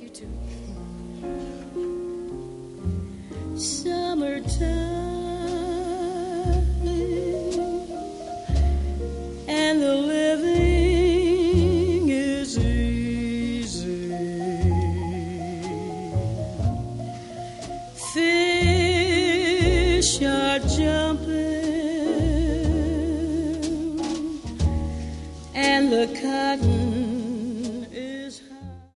You too. Summertime and the living is easy. Fish are jumping and the cotton